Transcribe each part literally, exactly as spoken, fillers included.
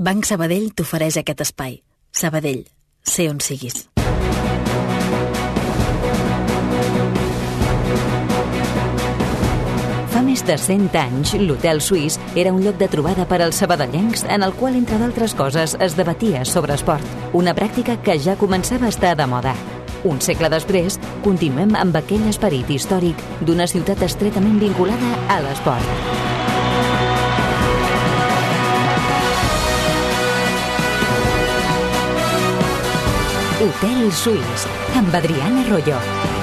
Banc Sabadell t'ofereix aquest espai. Sabadell, sé on siguis. Fa més de cent anys, l'Hotel Suís era un lloc de trobada per als sabadellencs en el qual, entre d'altres coses, es debatia sobre esport. Una pràctica que ja començava a estar de moda. Un segle després, continuem amb aquell esperit històric d'una ciutat estretament vinculada a l'esport. Hotel Suís, amb Adriana Arroyo.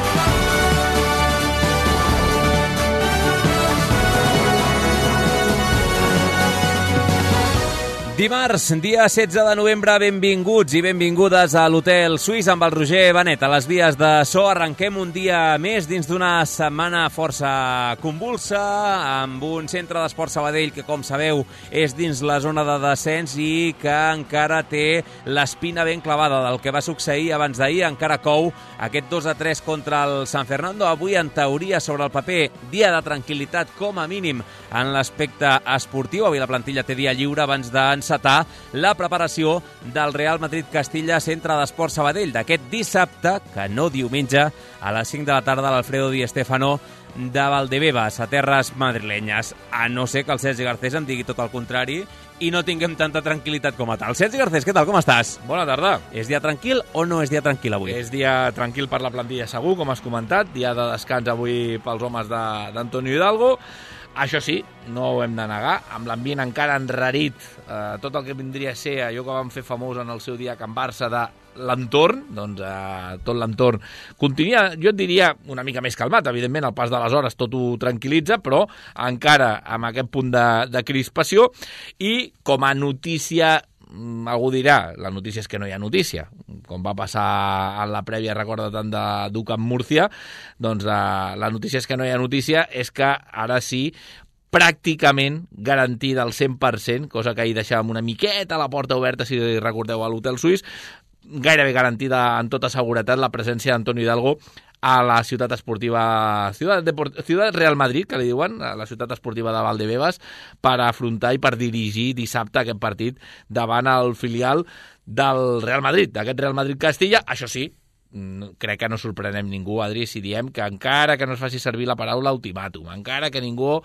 Dimarts, dia setze de novembre, benvinguts i benvingudes a l'Hotel Suís amb el Roger Benet. A les vies de so arrenquem un dia més dins d'una setmana força convulsa, amb un centre d'esport Sabadell que, com sabeu, és dins la zona de descens i que encara té l'espina ben clavada del que va succeir abans d'ahir. Encara cou aquest dos a tres contra el San Fernando. Avui, en teoria, sobre el paper, dia de tranquil·litat com a mínim en l'aspecte esportiu. Avui la plantilla té dia lliure abans d'encetar la preparació del Real Madrid-Castilla Centre d'Esport Sabadell d'aquest dissabte, que no diumenge, a les cinc de la tarda a l'Alfredo Di Stéfano de Valdebebas, a terres madrilenyes. A no ser que el Sergi Garcés em digui tot el contrari i no tinguem tanta tranquil·litat com a tal. Sergi Garcés, què tal? Com estàs? Bona tarda. És dia tranquil o no és dia tranquil avui? És dia tranquil per la plantilla segur, com has comentat. Dia de descans avui pels homes d'Antonio Hidalgo. Això sí, no ho hem de negar, amb l'ambient encara enrarit, eh, tot el que vindria a ser allò que vam fer famós en el seu dia a Can Barça de l'entorn, doncs eh, tot l'entorn continua, jo et diria, una mica més calmat. Evidentment, al pas de les hores tot ho tranquil·litza, però encara amb aquest punt de, de crispació. I com a notícia, algú dirà, la notícia és que no hi ha notícia, com va passar en la prèvia, recorda tant de Duc amb Múrcia, doncs eh, la notícia és que no hi ha notícia, és que ara sí, pràcticament garantida al cent per cent, cosa que ahir deixàvem una miqueta a la porta oberta, si recordeu, a l'Hotel Suís, gairebé garantida en tota seguretat la presència d'Antonio Hidalgo a la ciutat esportiva Ciutat, Deport, Ciutat Real Madrid, que li diuen, a la ciutat esportiva de Valdebebas, per afrontar i per dirigir dissabte aquest partit davant el filial del Real Madrid, d'aquest Real Madrid-Castilla. Això sí, crec que no sorprenem ningú, Adri, si diem que encara que no es faci servir la paraula ultimàtum, encara que ningú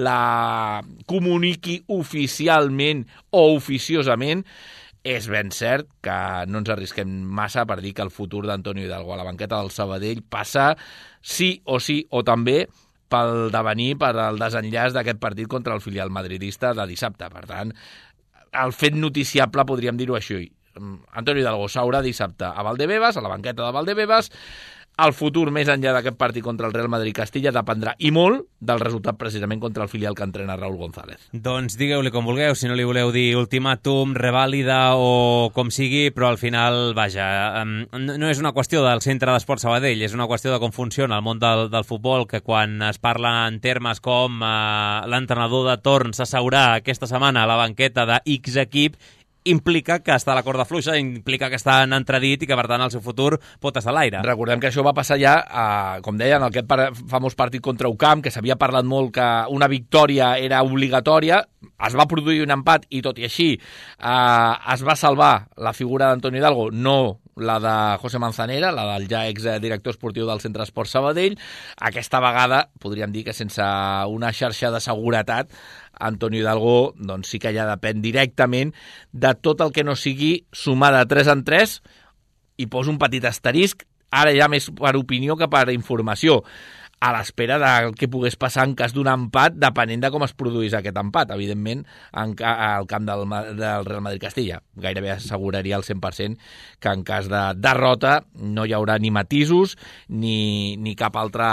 la comuniqui oficialment o oficiosament, és ben cert que no ens arrisquem massa per dir que el futur d'Antonio Hidalgo a la banqueta del Sabadell passa sí o sí o també pel devenir, per el desenllaç d'aquest partit contra el filial madridista de dissabte. Per tant, el fet noticiable podríem dir-ho així. Antonio Hidalgo s'haurà dissabte a Valdebebas, a la banqueta de Valdebebas. El futur, més enllà d'aquest partit contra el Real Madrid-Castilla, dependrà i molt del resultat precisament contra el filial que entrena Raúl González. Doncs digueu-li com vulgueu, si no li voleu dir ultimàtum, revàlida o com sigui, però al final, vaja, no és una qüestió del Centre d'Esport Sabadell, és una qüestió de com funciona el món del, del futbol, que quan es parla en termes com eh, l'entrenador de torn s'asseurà aquesta setmana a la banqueta de X equip, implica que està a la corda fluixa, implica que està en entredit i que, per tant, el seu futur pot estar a l'aire. Recordem que això va passar ja, eh, com deia, en aquest famós partit contra Ucamp, que s'havia parlat molt que una victòria era obligatòria, es va produir un empat i, tot i així, eh, es va salvar la figura d'Antonio Hidalgo, no la de José Manzanera, la del ja exdirector esportiu del Centre Esport Sabadell. Aquesta vegada, podríem dir que sense una xarxa de seguretat, Antonio Hidalgo doncs sí que ja depèn directament de tot el que no sigui sumar de tres en tres, i poso un petit asterisc, ara ja més per opinió que per informació, a l'espera del que pogués passar en cas d'un empat, depenent de com es produís aquest empat. Evidentment, en ca al camp del, del Real Madrid-Castilla gairebé asseguraria al cent per cent que en cas de derrota no hi haurà ni matisos ni, ni, cap altra,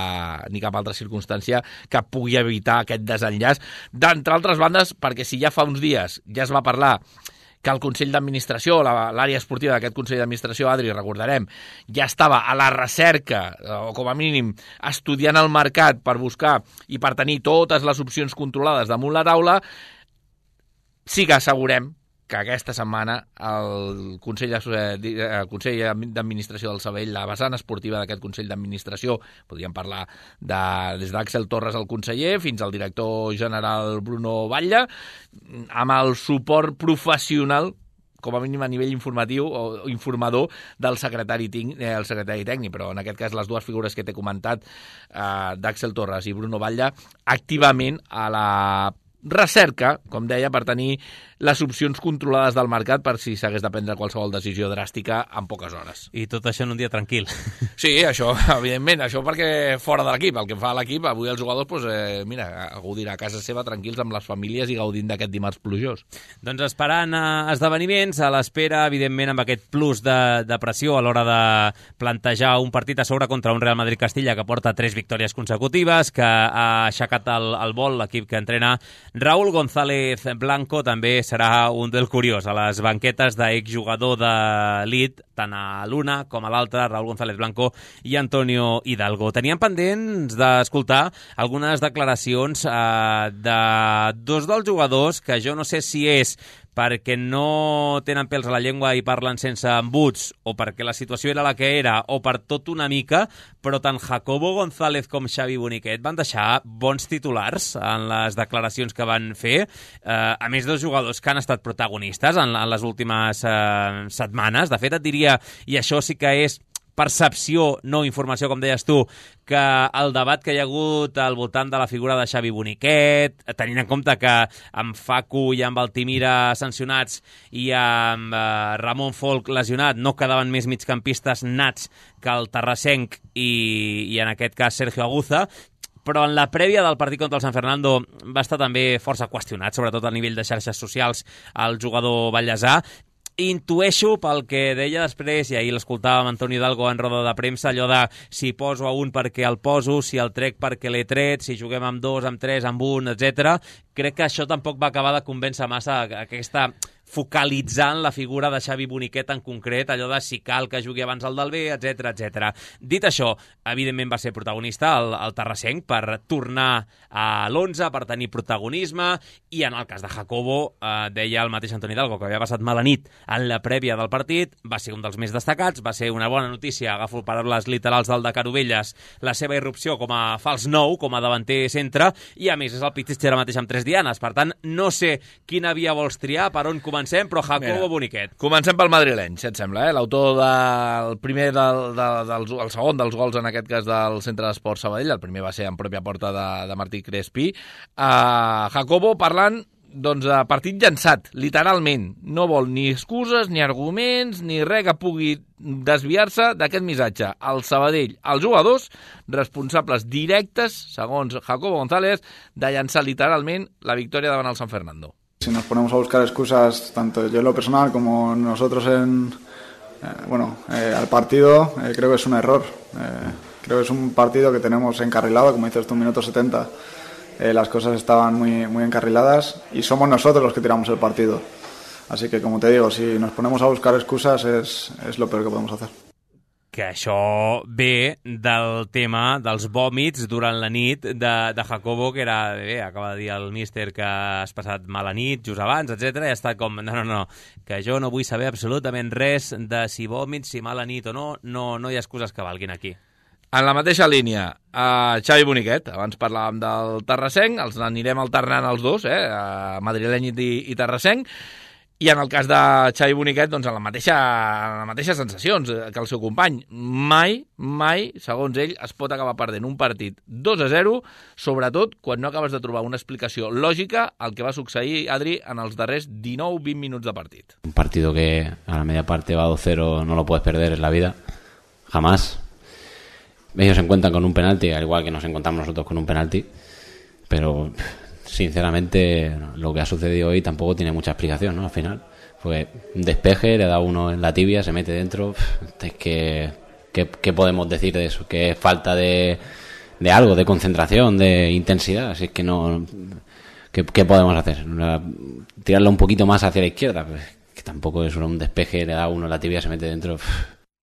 ni cap altra circumstància que pugui evitar aquest desenllaç. D'entre altres bandes, perquè si ja fa uns dies ja es va parlar que el Consell d'Administració, l'àrea esportiva d'aquest Consell d'Administració, Adri, recordarem, ja estava a la recerca, o com a mínim estudiant el mercat per buscar i per tenir totes les opcions controlades damunt la taula, sí que assegurem que aquesta setmana el Consell, el Consell d'Administració del Sabadell, la vessant esportiva d'aquest Consell d'Administració, podríem parlar de, des d'Àxel Torres, el conseller, fins al director general Bruno Batlle, amb el suport professional, com a mínim a nivell informatiu o informador del secretari, eh, el secretari tècnic, però en aquest cas les dues figures que t'he comentat, eh, d'Àxel Torres i Bruno Batlle, activament a la recerca, com deia, per tenir les opcions controlades del mercat per si s'hagués de prendre qualsevol decisió dràstica en poques hores. I tot això en un dia tranquil. Sí, això, evidentment, això perquè fora de l'equip, el que fa l'equip, avui els jugadors, doncs, eh, mira, gaudirà a casa seva tranquils amb les famílies i gaudint d'aquest dimarts plujós. Doncs esperant eh, esdeveniments, a l'espera, evidentment, amb aquest plus de, de pressió a l'hora de plantejar un partit a sobre contra un Real Madrid-Castilla que porta tres victòries consecutives, que ha aixecat el, el vol, l'equip que entrena Raúl González Blanco. També serà un duel curiós a les banquetes d'exjugador d'elit, tant a l'una com a l'altra, Raúl González Blanco i Antonio Hidalgo. Teníem pendents d'escoltar algunes declaracions eh, de dos dels jugadors que jo no sé si és perquè no tenen pèls a la llengua i parlen sense embuts, o perquè la situació era la que era, o per tot una mica, però tant Jacobo González com Xavi Boniquet van deixar bons titulars en les declaracions que van fer. Eh, a més, dos jugadors que han estat protagonistes en, en les últimes eh, setmanes. De fet, et diria, i això sí que és percepció, no informació, com deies tu, que el debat que hi ha hagut al voltant de la figura de Xavi Boniquet, tenint en compte que amb Facu i amb Altimira sancionats i amb eh, Ramon Folk lesionat no quedaven més migcampistes nats que el terrassenc i, i en aquest cas Sergio Aguza, però en la prèvia del partit contra el San Fernando va estar també força qüestionat, sobretot a nivell de xarxes socials, el jugador ballesà. Intueixo pel que deia després, i ahir l'escoltàvem Antonio Hidalgo en roda de premsa, allò de si poso a un perquè el poso, si el trec perquè l'he tret, si juguem amb dos, amb tres, amb un, etcètera. Crec que això tampoc va acabar de convèncer massa aquesta focalitzant la figura de Xavi Boniquet en concret, allò de si cal que jugui abans el del B, etcètera, etcètera. Dit això, evidentment va ser protagonista el, el terrassenc per tornar a l'onze, per tenir protagonisme, i en el cas de Jacobo, eh, deia el mateix Antoni Hidalgo, que havia passat mala nit en la prèvia del partit, va ser un dels més destacats, va ser una bona notícia, agafo paraules literals del de Carovelles, la seva irrupció com a fals nou, com a davanter centre, i a més és el Pichichi ara mateix amb tres dianes, per tant, no sé quina via vols triar, per on comencem, però Jacobo Mira, Boniquet. Comencem pel madrileny, si et sembla, eh? L'autor del primer, del, de, del, el segon dels gols, en aquest cas, del Centre d'Esports Sabadell, el primer va ser en pròpia porta de, de Martí Crespi. Uh, Jacobo parlant doncs, de partit llançat, literalment. No vol ni excuses, ni arguments, ni res que pugui desviar-se d'aquest missatge. El Sabadell, els jugadors, responsables directes, segons Jacobo González, de llançar literalment la victòria davant el San Fernando. Si nos ponemos a buscar excusas, tanto yo en lo personal como nosotros en eh, bueno, eh, al partido, eh, creo que es un error. Eh, creo que es un partido que tenemos encarrilado, como dices tú, minuto setenta. Eh, las cosas estaban muy, muy encarriladas y somos nosotros los que tiramos el partido. Así que, como te digo, si nos ponemos a buscar excusas es, es lo peor que podemos hacer. Que això ve del tema dels vòmits durant la nit de, de Jacobo, que era, bé, acaba de dir el míster que has passat mala nit just abans, etcètera, i ha estat com, no, no, no, que jo no vull saber absolutament res de si vòmits, si mala nit o no, no, no hi ha excuses que valguin aquí. En la mateixa línia, uh, Xavi Boniquet, abans parlàvem del terrassenc, els anirem alternant els dos, eh, uh, madrileny i, i terrassenc, i en el cas de Xavi Boniquet, doncs en la mateixa, en les mateixes sensacions que el seu company. Mai, mai, segons ell, es pot acabar perdent un partit dos a zero, sobretot quan no acabes de trobar una explicació lògica al que va succeir, Adri, en els darrers dinou vint minuts de partit. Un partido que a la media parte va dos cero, no lo puedes perder en la vida, jamás. Ellos se encuentran con un penalti, al igual que nos encontramos nosotros con un penalti, pero sinceramente lo que ha sucedido hoy tampoco tiene mucha explicación, ¿no? Al final fue un despeje, le da uno en la tibia, se mete dentro. Es que ¿qué, qué podemos decir de eso? Que es falta de, de algo, de concentración, de intensidad. Así es que no, ¿qué, qué podemos hacer? Tirarlo un poquito más hacia la izquierda, pues que tampoco es un despeje, le da uno en la tibia, se mete dentro.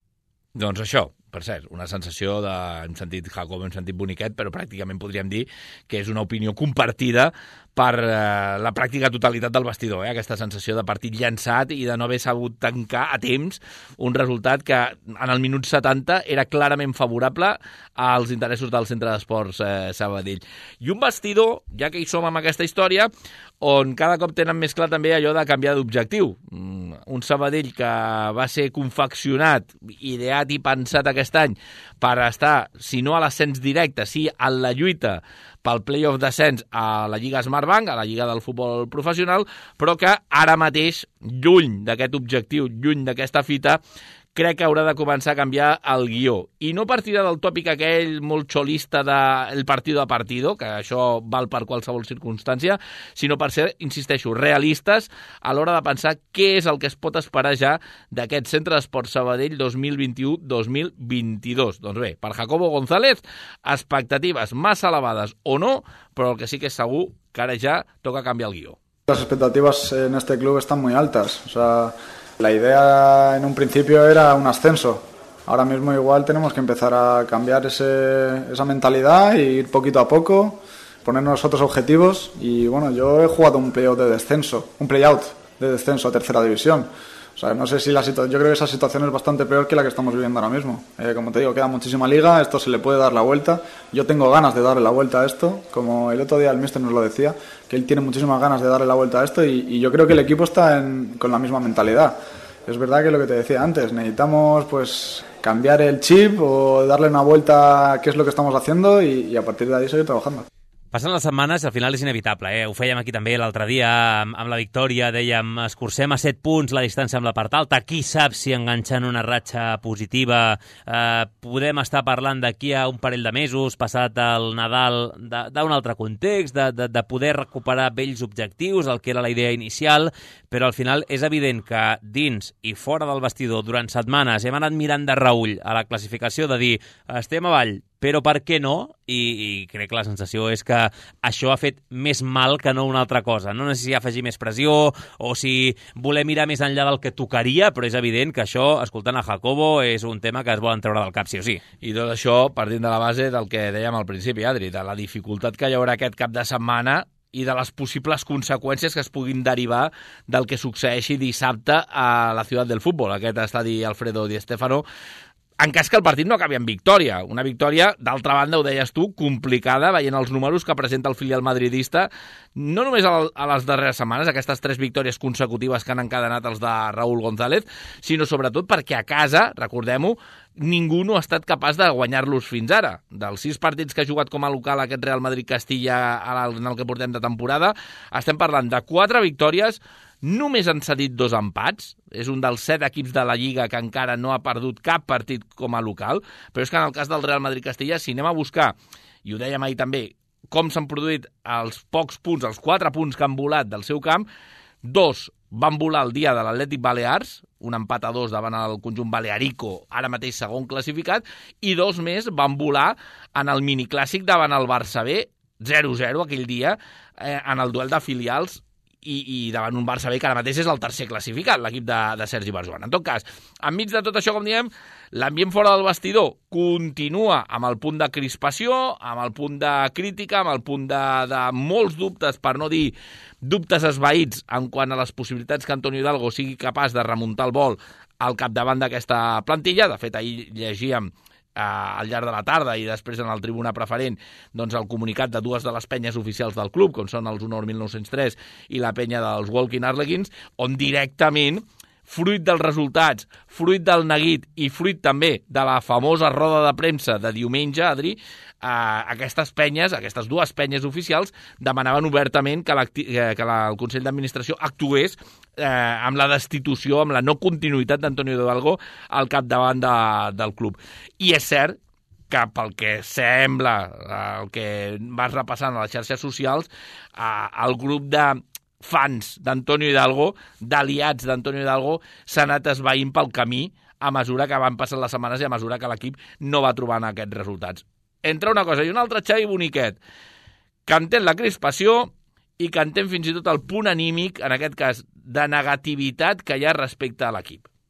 Doncs això, per cert, una sensació de... hem sentit Jacobo, hem sentit Boniquet, però pràcticament podríem dir que és una opinió compartida per eh, la pràctica totalitat del vestidor, eh? Aquesta sensació de partit llançat i de no haver sabut tancar a temps un resultat que en el minut setanta era clarament favorable als interessos del Centre d'Esports eh, Sabadell. I un vestidor, ja que hi som amb aquesta història, on cada cop tenen més clar també allò de canviar d'objectiu. Un Sabadell que va ser confeccionat, ideat i pensat aquest any per estar, si no a l'ascens directe, sí a la lluita pel play-off d'ascens a la Lliga Smartbank, a la Lliga del Futbol Professional, però que ara mateix, lluny d'aquest objectiu, lluny d'aquesta fita, crec que haurà de començar a canviar el guió. I no per tirar del tòpic aquell molt xolista del partido a partido, que això val per qualsevol circumstància, sinó per ser, insisteixo, realistes a l'hora de pensar què és el que es pot esperar ja d'aquest Centre d'Esports Sabadell dos mil vint-i-u dos mil vint-i-dos. Doncs bé, per Jacobo González, expectatives massa elevades o no, però el que sí que és segur que ara ja toca canviar el guió. Las expectativas en este club están muy altas, o sea... La idea en un principio era un ascenso. Ahora mismo igual tenemos que empezar a cambiar ese, esa mentalidad e ir poquito a poco, ponernos otros objetivos. Y bueno, yo he jugado un play-out de descenso, un play-out de descenso a tercera división. O sea, no sé si la situación, yo creo que esa situación es bastante peor que la que estamos viviendo ahora mismo. Eh, como te digo, queda muchísima liga, esto se le puede dar la vuelta. Yo tengo ganas de darle la vuelta a esto, como el otro día el míster nos lo decía, que él tiene muchísimas ganas de darle la vuelta a esto y, y yo creo que el equipo está en, con la misma mentalidad. Es verdad que lo que te decía antes, necesitamos pues cambiar el chip o darle una vuelta a qué es lo que estamos haciendo y, y a partir de ahí seguir trabajando. Passen les setmanes, al final és inevitable, eh? Ho fèiem aquí també l'altre dia amb, amb la victòria, dèiem, escurcem a set punts la distància amb la part alta, qui sap si enganxant una ratxa positiva eh, podem estar parlant d'aquí a un parell de mesos, passat el Nadal, d'un altre context, de, de, de poder recuperar vells objectius, el que era la idea inicial, però al final és evident que dins i fora del vestidor durant setmanes hem anat mirant de reüll a la classificació de dir estem avall, però per què no? I, i crec que la sensació és que això ha fet més mal que no una altra cosa. No sé si afegir més pressió o si voler mirar més enllà del que tocaria, però és evident que això, escoltant a Jacobo, és un tema que es volen treure del cap, sí o sí. I tot això partint de la base del que dèiem al principi, Adri, de la dificultat que hi haurà aquest cap de setmana i de les possibles conseqüències que es puguin derivar del que succeeixi dissabte a la Ciutat del Futbol, aquest estadi Alfredo Di Stéfano, en cas que el partit no acabi en victòria. Una victòria, d'altra banda, ho deies tu, complicada, veient els números que presenta el filial madridista, no només a les darreres setmanes, aquestes tres victòries consecutives que han encadenat els de Raúl González, sinó sobretot perquè a casa, recordem-ho, ningú no ha estat capaç de guanyar-los fins ara. Dels sis partits que ha jugat com a local aquest Real Madrid-Castilla en el que portem de temporada, estem parlant de quatre victòries. Només han cedit dos empats, és un dels set equips de la Lliga que encara no ha perdut cap partit com a local, però és que en el cas del Real Madrid-Castilla, si anem a buscar, i ho dèiem ahir també, com s'han produït els pocs punts, els quatre punts que han volat del seu camp, dos van volar el dia de l'Atlètic Balears, un empat a dos davant el conjunt balearico, ara mateix segon classificat, i dos més van volar en el miniclàssic davant el Barça B, zero zero aquell dia, eh, en el duel de filials, I, i davant un Barça B que ara mateix és el tercer classificat, l'equip de, de Sergi Barjuan. En tot cas, enmig de tot això, com diem, l'ambient fora del vestidor continua amb el punt de crispació, amb el punt de crítica, amb el punt de, de molts dubtes, per no dir dubtes esvaïts en quant a les possibilitats que Antonio Hidalgo sigui capaç de remuntar el vol al capdavant d'aquesta plantilla. De fet, ahir llegíem al llarg de la tarda i després en el tribuna preferent doncs el comunicat de dues de les penyes oficials del club, com són els Honor mil nou-cents tres i la penya dels Walking Harlequins, on directament, fruit dels resultats, fruit del neguit i fruit també de la famosa roda de premsa de diumenge, Adri, eh, aquestes penyes, aquestes dues penyes oficials, demanaven obertament que, que la, el Consell d'Administració actués eh, amb la destitució, amb la no continuïtat d'Antonio Hidalgo al capdavant de, del club. I és cert que pel que sembla, el que vas repassant a les xarxes socials, eh, el grup de fans d'Antonio Hidalgo, d'aliats d'Antonio Hidalgo, s'ha anat esvaint pel camí a mesura que van passant les setmanes i a mesura que l'equip no va trobant aquests resultats. Entre una cosa i una altra, Xavi Boniquet, que entén la crispació i que entén fins i tot el punt anímic, en aquest cas, de negativitat que hi ha respecte a l'equip.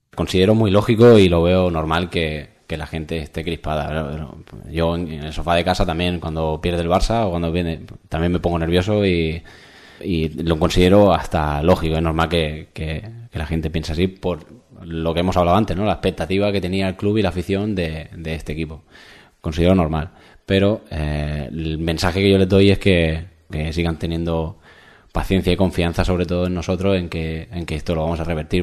Considero muy lógico y lo veo normal que, que la gente esté crispada. Yo en el sofá de casa también, cuando pierde el Barça o cuando viene, también me pongo nervioso y, y lo considero hasta lógico. Es normal que, que, que la gente piense así por lo que hemos hablado antes, ¿no? La expectativa que tenía el club y la afición de, de este equipo. Considero normal. Pero eh, el mensaje que yo les doy es que, que sigan teniendo paciencia y confianza, sobre todo en nosotros, en que, en que esto lo vamos a revertir.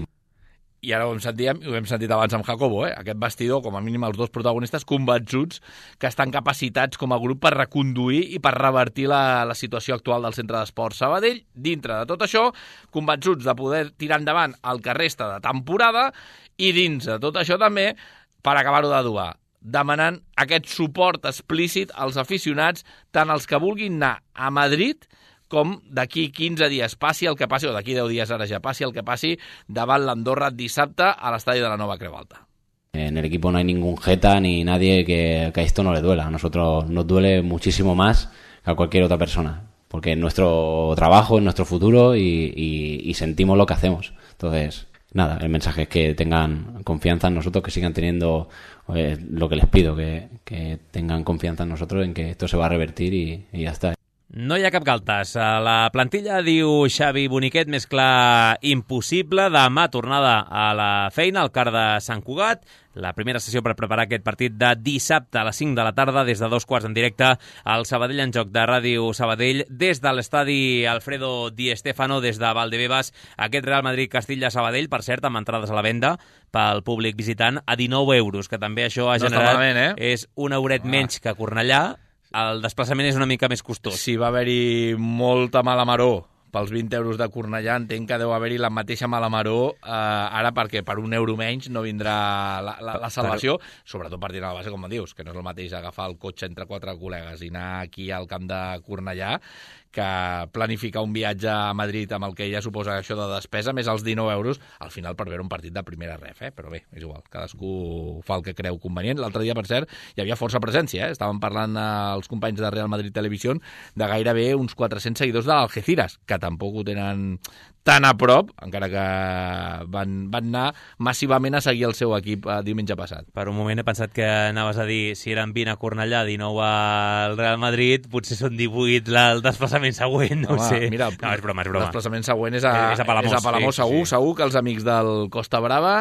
I ara ho hem, sentit, ho hem sentit abans amb Jacobo, eh? Aquest vestidor, com a mínim els dos protagonistes, convençuts que estan capacitats com a grup per reconduir i per revertir la, la situació actual del Centre d'Esports Sabadell. Dintre de tot això, convençuts de poder tirar endavant el que resta de temporada i dins de tot això també, per acabar-ho d'adobar, demanant aquest suport explícit als aficionats, tant els que vulguin anar a Madrid com d'aquí quinze dies passi el que passi, o d'aquí deu dies ara ja passi el que passi, davant l'Andorra dissabte a l'estadi de la Nova Creu Alta. En el equipo no hay ningún jeta ni nadie que, que a esto no le duela. A nosotros nos duele muchísimo más que a cualquier otra persona, porque es nuestro trabajo, es nuestro futuro y, y, y sentimos lo que hacemos. Entonces, nada, el mensaje es que tengan confianza en nosotros, que sigan teniendo eh, lo que les pido, que, que tengan confianza en nosotros, en que esto se va a revertir y, y ya está. No hi ha cap galtes. A la plantilla, diu Xavi Boniquet, més clar impossible. Demà tornada a la feina al CAR de Sant Cugat. La primera sessió per preparar aquest partit de dissabte a les cinc de la tarda, des de dos quarts en directe al Sabadell en Joc de Ràdio Sabadell, des de l'estadi Alfredo Di Stéfano, des de Valdebebas, aquest Real Madrid-Castilla Sabadell, per cert, amb entrades a la venda pel públic visitant a dinou euros, que també això ha no generat... malament, eh? És un euret ah. menys que Cornellà. El desplaçament és una mica més costós. Si va haver-hi molta mala maror pels vint euros de Cornellà, entenc que deu haver-hi la mateixa mala maror eh, ara, perquè per un euro menys no vindrà la, la, la salvació, però... sobretot partint a la base, com dius, que no és el mateix agafar el cotxe entre quatre col·legues i anar aquí al camp de Cornellà que planificar un viatge a Madrid amb el que ja suposa això de despesa, més els dinou euros, al final per veure un partit de primera ref, eh? Però bé, és igual, cadascú fa el que creu convenient. L'altre dia, per cert, hi havia força presència, eh? Estaven parlant eh, els companys de Real Madrid Televisió de gairebé uns quatre-cents seguidors de l'Algeciras, que tampoc ho tenen tan a prop, encara que van, van anar massivament a seguir el seu equip eh, diumenge passat. Per un moment he pensat que anaves a dir si eren vint a Cornellà, dinou al Real Madrid, potser són divuit el desplaçament següent, no Home, ho sé. Mira, no, és broma, és broma. El desplaçament següent és a, és a Palamós, és a Palamós sí, segur, sí. segur que els amics del Costa Brava,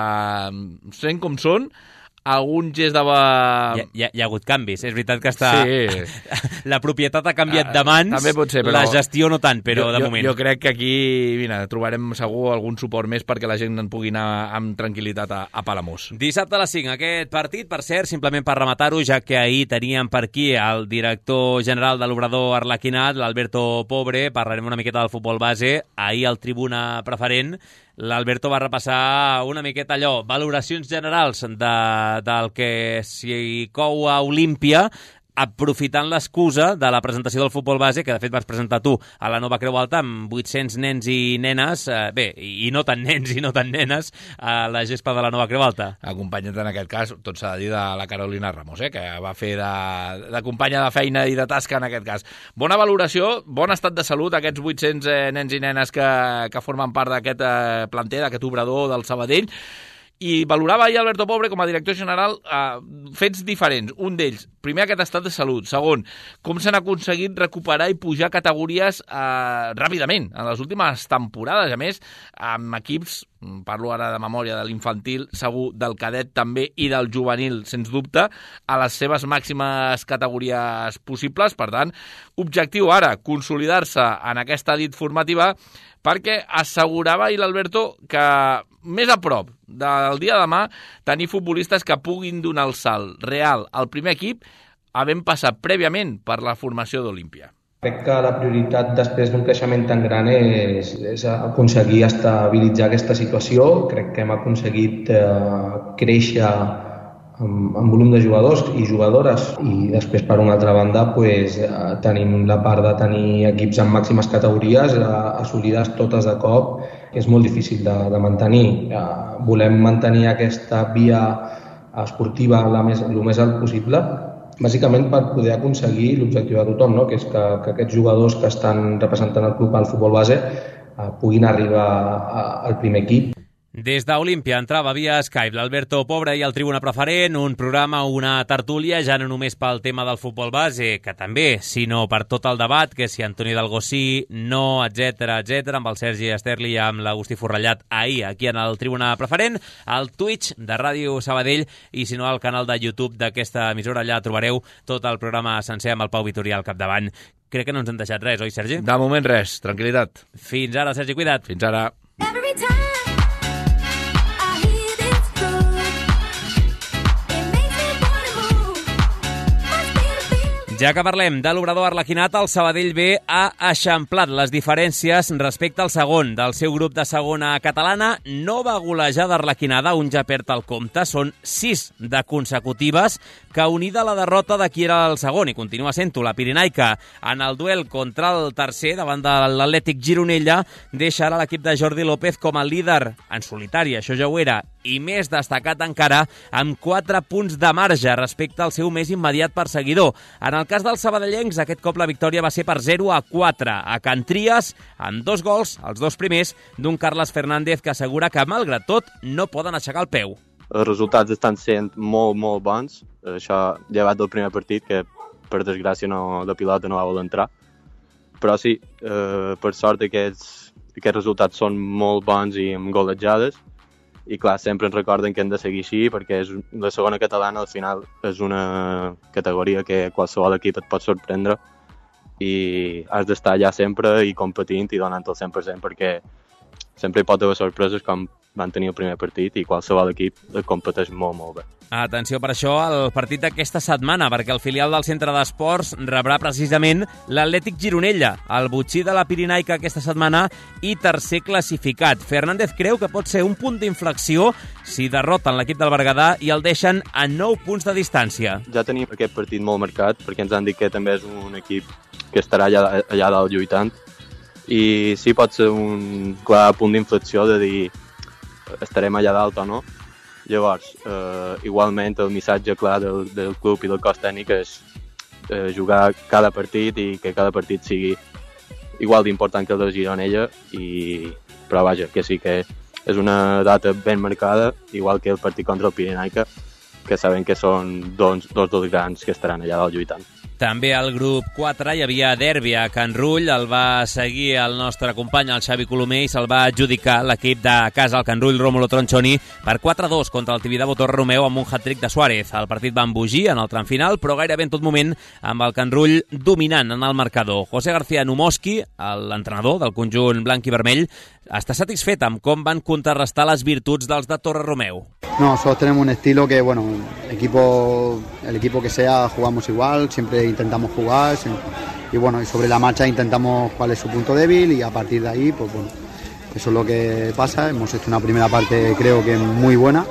eh, sent com són, algun gest de... Hi ha, hi, ha, hi ha hagut canvis. És veritat que està... Sí. La propietat ha canviat de mans, també pot ser, però... la gestió no tant, però jo, de jo, moment. Jo crec que aquí mira, trobarem segur algun suport més perquè la gent en pugui anar amb tranquil·litat a, a Palamós. Dissabte a les cinc, aquest partit, per cert, simplement per rematar-ho, ja que ahir teníem per aquí el director general de l'Obrador Arlequinat, l'Alberto Pobre, parlarem una miqueta del futbol base, ahir al Tribuna Preferent, l'Alberto va repassar una miqueta allò, valoracions generals de, del que s'hi cou a Olímpia, aprofitant l'excusa de la presentació del futbol base, que de fet vas presentar tu a la Nova Creu Alta amb vuit-cents nens i nenes, eh, bé, i no tan nens i no tan nenes, a la gespa de la Nova Creu Alta. Acompanyat en aquest cas, tot s'ha de dir, de la Carolina Ramos, eh, que va fer de, de companya de feina i de tasca en aquest cas. Bona valoració, bon estat de salut, aquests vuit-cents eh, nens i nenes que, que formen part d'aquest eh, planter, d'aquest obrador del Sabadell. I valorava ahir Alberto Pobre com a director general eh, fets diferents. Un d'ells, primer aquest estat de salut. Segon, com s'han aconseguit recuperar i pujar categories eh, ràpidament en les últimes temporades. A més, amb equips, parlo ara de memòria de l'infantil, segur del cadet també i del juvenil, sens dubte, a les seves màximes categories possibles. Per tant, objectiu ara, consolidar-se en aquesta elit formativa, perquè assegurava ahir l'Alberto que més a prop del dia de demà tenir futbolistes que puguin donar el salt real al primer equip, havent passat prèviament per la formació d'Olímpia. Crec que la prioritat després d'un creixement tan gran és, és aconseguir estabilitzar aquesta situació. Crec que hem aconseguit eh, créixer amb, amb volum de jugadors i jugadores, i després per una altra banda pues, eh, tenim la part de tenir equips en màximes categories eh, assolides totes de cop, que és molt difícil de, de mantenir. Eh, volem mantenir aquesta via esportiva la més, el més alt possible, bàsicament per poder aconseguir l'objectiu de tothom, no? Que és que, que aquests jugadors que estan representant el club al futbol base eh, puguin arribar a, a, al primer equip. Des d'Olímpia entrava via Skype l'Alberto Pobre i el Tribuna Preferent, un programa, una tertúlia, ja no només pel tema del futbol base, que també, sinó per tot el debat, que si Antoni Hidalgo sí, no, etcètera, etcètera, amb el Sergi Esterli i amb l'Agustí Forrellat ahir aquí en el Tribuna Preferent, al Twitch de Ràdio Sabadell i, si no, al canal de YouTube d'aquesta emissora. Allà trobareu tot el programa sencer amb el Pau Vitorià al capdavant. Crec que no ens han deixat res, oi, Sergi? De moment res, tranquil·litat. Fins ara, Sergi, cuida't. Fins ara. Ja que parlem de l'obrador arlequinat, el Sabadell B ha eixamplat les diferències respecte al segon del seu grup de segona catalana. Nova golejada arlequinada, un ja perd el compte, són sis de consecutives, que unida a la derrota de qui era el segon, i continua sent-ho, la Pirenaica, en el duel contra el tercer davant de l'Atlètic Gironella, deixa ara l'equip de Jordi López com a líder en solitari, això ja ho era, i més destacat encara, amb quatre punts de marge respecte al seu més immediat perseguidor. En el cas dels sabadellencs, aquest cop la victòria va ser per zero a quatre a Can Tries, amb dos gols, els dos primers, d'un Carles Fernández que assegura que, malgrat tot, no poden aixecar el peu. Els resultats estan sent molt, molt bons. Això llevat del primer partit, que per desgràcia no, la pilota no va voler entrar. Però sí, eh, per sort aquests, aquests resultats són molt bons i amb golejades. I clar, sempre ens recorden que hem de seguir així, perquè és, la segona catalana al final és una categoria que qualsevol equip et pot sorprendre i has d'estar allà sempre i competint i donant el cent per cent, perquè sempre hi pot haver sorpreses com van tenir el primer partit i qualsevol equip competeix molt, molt bé. Atenció per això al partit d'aquesta setmana, perquè el filial del Centre d'Esports rebrà precisament l'Atlètic Gironella, el botxí de la Pirenaica aquesta setmana i tercer classificat. Fernández creu que pot ser un punt d'inflexió si derroten l'equip del Berguedà i el deixen a nou punts de distància. Ja tenim aquest partit molt marcat, perquè ens han dit que també és un equip que estarà allà, allà dalt lluitant, i sí pot ser un clar punt d'inflexió de dir estarem allà dalt o no. Llavors, eh, igualment el missatge clar del, del club i del cos tècnic és eh, jugar cada partit i que cada partit sigui igual d'important que el de Gironella, i... però vaja, que sí que és una data ben marcada, igual que el partit contra el Pirenaica, que sabem que són dos, dos dels grans que estaran allà dalt lluitant. També al grup quatre hi havia derbi a Can Rull, el va seguir el nostre company, el Xavi Colomer, i se'l va adjudicar l'equip de casa, el Can Rull, Rómulo Tronchoni, per quatre a dos contra el Tibidabo Torre Romeu amb un hat-trick de Suárez. El partit va embogir en el tram final, però gairebé en tot moment amb el Can Rull dominant en el marcador. José García Numoski, l'entrenador del conjunt blanc i vermell, està satisfet amb com van contrarrestar les virtuts dels de Torre Romeu. No, nosotros tenemos un estilo que, bueno, equipo, el equipo que sea jugamos igual, siempre intentamos jugar y bueno, y sobre la marcha intentamos cuál es su punto débil y a partir de ahí, pues bueno, eso es lo que pasa. Hemos hecho una primera parte creo que muy buena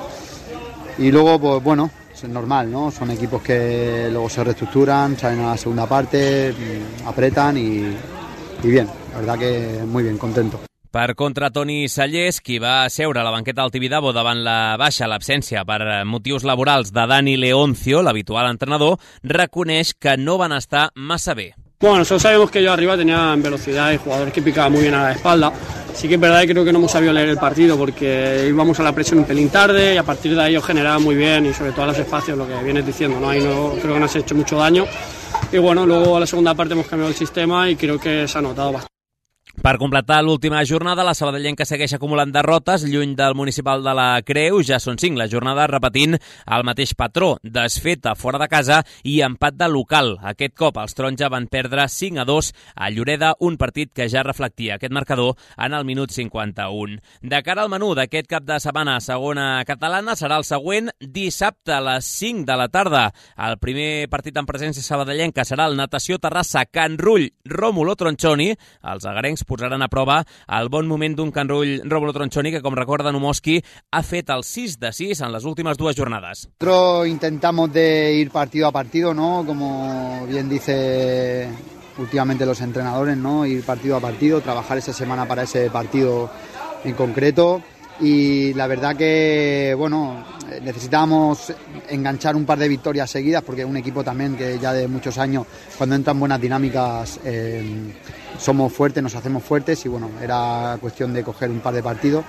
y luego, pues bueno, es normal, ¿no? Son equipos que luego se reestructuran, salen a la segunda parte, apretan y, y bien, la verdad que muy bien, contento. Per contra, Toni Sallés, qui va seure a la banqueta del Tibidabo davant la baixa, l'absència per motius laborals de Dani Leoncio, l'habitual entrenador, reconeix que no van estar massa bé. Bueno, nosotros sabemos que ellos arriba tenían velocidad y jugadores que picaban muy bien a la espalda. Sí que es verdad que creo que no hemos sabido leer el partido porque íbamos a la presión un pelín tarde y a partir de ahí ellos generaban muy bien y sobre todo a los espacios, lo que vienes diciendo, ¿no? Ahí no, creo que nos ha hecho mucho daño. Y bueno, luego a la segunda parte hemos cambiado el sistema y creo que se ha notado bastante. Per completar l'última jornada, la sabadellenca segueix acumulant derrotes lluny del municipal de la Creu. Ja són cinc les jornades repetint el mateix patró, desfeta fora de casa i empat de local. Aquest cop els taronja van perdre cinc a dos a Lloreda, un partit que ja reflectia aquest marcador en el minut cinquanta-un. De cara al menú d'aquest cap de setmana segona catalana serà el següent dissabte a les cinc de la tarda. El primer partit en presència sabadellenca serà el Natació Terrassa Can Rull Rómulo Tronchoni. Els agarencs posaran a prova el bon moment d'un Can Rull Rómulo Tronchoni que, com recorda Numoski, ha fet el sis de sis en les últimes dues jornades. Nosotros intentamos de ir partido a partido, ¿no? Como bien dice últimamente los entrenadores, ¿no? Ir partido a partido, trabajar esa semana para ese partido en concreto. Y la verdad que, bueno, necesitábamos enganchar un par de victorias seguidas porque es un equipo también que ya de muchos años, cuando entran buenas dinámicas, eh, somos fuertes, nos hacemos fuertes y bueno, era cuestión de coger un par de partidos.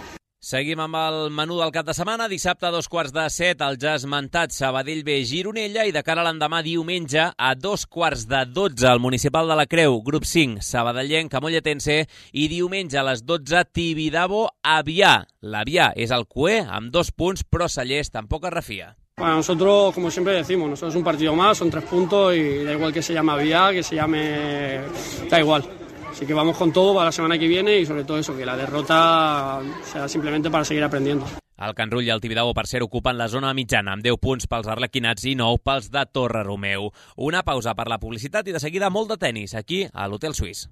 Seguim amb el menú del cap de setmana. Dissabte a dos quarts de set, el ja esmentat Sabadell B Gironella, i de cara a l'endemà diumenge a dos quarts de dotze, el Municipal de la Creu, grup cinc, Sabadellenc, Molletense, i diumenge a les dotze, Tibidabo Avià. L'Avià és el cué amb dos punts, però Sallés tampoc es refia. Bueno, nosotros, como siempre decimos, nosotros es un partido más, son tres puntos y da igual que se llame Avià, que se llame... da igual. Así que vamos con todo para la semana que viene y sobre todo eso, que la derrota sea simplemente para seguir aprendiendo. El Can Rull i el Tibidabo, per cert, ocupen la zona mitjana, amb deu punts pels arlequinats i nou pels de Torre Romeu. Una pausa per la publicitat i de seguida molt de tennis, aquí a l'Hotel Suís.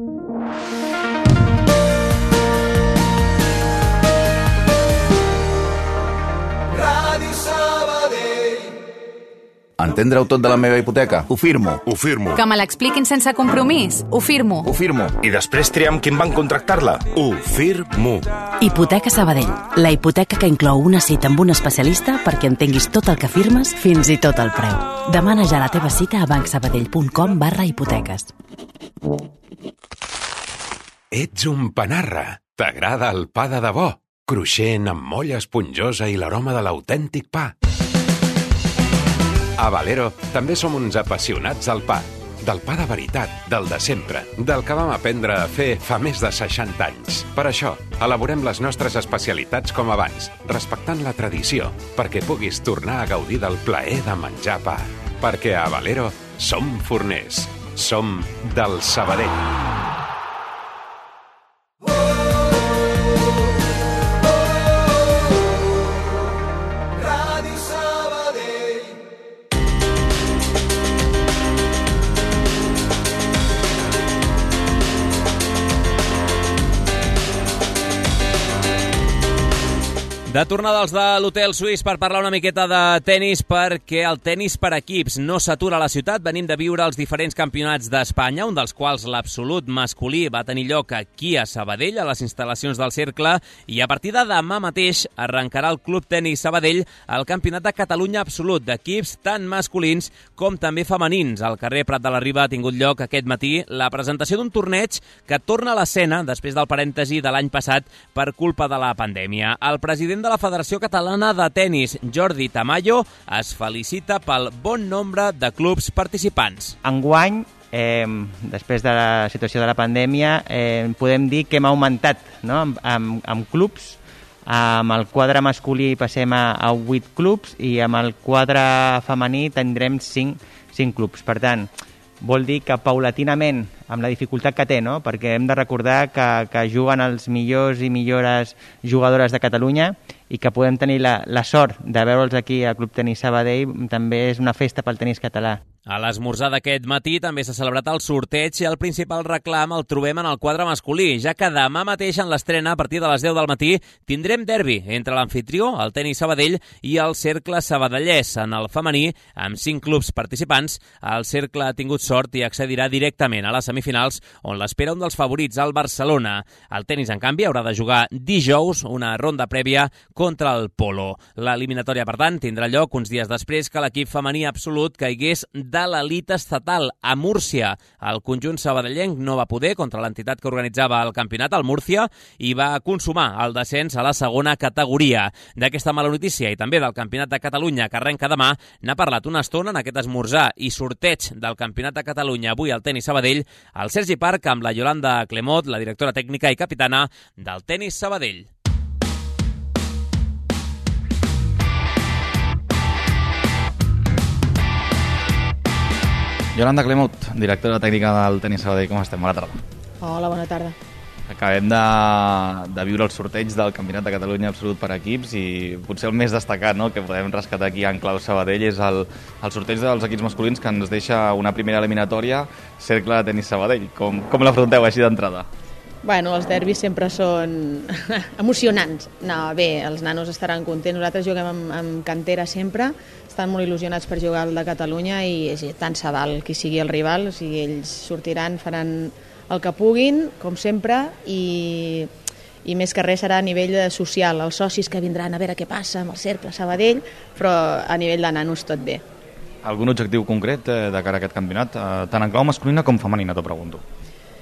Ràdio Sabadell. Entendre-ho tot de la meva hipoteca? Ho firmo. Ho firmo. Que me l'expliquin sense compromís? Ho firmo. Ho firmo. I després triam quin banc contractar-la? Ho firmo. Hipoteca Sabadell. La hipoteca que inclou una cita amb un especialista perquè entenguis tot el que firmes, fins i tot el preu. Demana ja la teva cita a bancsabadell.com barra hipoteques. Ets un panarra. T'agrada el pa de debò? Cruixent, amb molla esponjosa i l'aroma de l'autèntic pa. A Valero també som uns apassionats del pa. Del pa de veritat, del de sempre, del que vam aprendre a fer fa més de seixanta anys. Per això, elaborem les nostres especialitats com abans, respectant la tradició, perquè puguis tornar a gaudir del plaer de menjar pa. Perquè a Valero som forners. Som del Sabadell. De tornada als de l'Hotel Suís per parlar una miqueta de tennis, perquè el tennis per equips no s'atura a la ciutat. Venim de viure els diferents campionats d'Espanya, un dels quals l'absolut masculí va tenir lloc aquí a Sabadell, a les instal·lacions del Cercle, i a partir de demà mateix arrencarà el Club Tenis Sabadell el Campionat de Catalunya absolut d'equips tant masculins com també femenins. Al carrer Prat de la Riba ha tingut lloc aquest matí la presentació d'un torneig que torna a l'escena després del parèntesi de l'any passat per culpa de la pandèmia. El president de la Federació Catalana de Tenis, Jordi Tamayo, es felicita pel bon nombre de clubs participants. Enguany, eh, després de la situació de la pandèmia, eh, podem dir que hem augmentat, no? amb, amb, amb clubs. Amb el quadre masculí passem a, a vuit clubs i amb el quadre femení tindrem cinc, cinc clubs. Per tant, vol dir que paulatinament, amb la dificultat que té, no? Perquè hem de recordar que, que juguen els millors i millores jugadores de Catalunya i que podem tenir la, la sort de veure'ls aquí al Club Tenis Sabadell, també és una festa pel tenis català. A l'esmorzar d'aquest matí també s'ha celebrat el sorteig i el principal reclam el trobem en el quadre masculí, ja que demà mateix en l'estrena, a partir de les deu del matí, tindrem derbi entre l'anfitrió, el Tenis Sabadell, i el Cercle Sabadellès. En el femení, amb cinc clubs participants, el Cercle ha tingut sort i accedirà directament a les semifinals, on l'espera un dels favorits, el Barcelona. El Tenis, en canvi, haurà de jugar dijous una ronda prèvia contra el Polo. L'eliminatòria, per tant, tindrà lloc uns dies després que l'equip femení absolut caigués de l'elit estatal a Múrcia. El conjunt sabadellenc no va poder contra l'entitat que organitzava el campionat, el Múrcia, i va consumar el descens a la segona categoria. D'aquesta mala notícia i també del campionat de Catalunya que arrenca demà, n'ha parlat una estona en aquest esmorzar i sorteig del campionat de Catalunya avui al Tenis Sabadell, al Sergi Parc, amb la Yolanda Clemot, la directora tècnica i capitana del Tenis Sabadell. Yolanda Clemot, directora tècnica del Tenis Sabadell, com estem? Bona tarda. Hola, bona tarda. Acabem de, de viure el sorteig del Campionat de Catalunya absolut per equips i potser el més destacat, no?, que podem rescatar aquí en clau Sabadell és el, el sorteig dels equips masculins, que ens deixa una primera eliminatòria, Cercle de Tenis Sabadell. Com, com l'afronteu així d'entrada? Bueno, els derbis sempre són emocionants. No, bé, els nanos estaran contents. Nosaltres juguem amb, amb cantera sempre, estan molt il·lusionats per jugar al de Catalunya i és, tant se val qui sigui el rival, o sigui, ells sortiran, faran el que puguin, com sempre, i, i més que res serà a nivell social, els socis que vindran a veure què passa amb el Cercle Sabadell, però a nivell de nanos tot bé. Algun objectiu concret eh, de cara a aquest campionat, eh, tant en clau masculina com femenina, t'ho pregunto?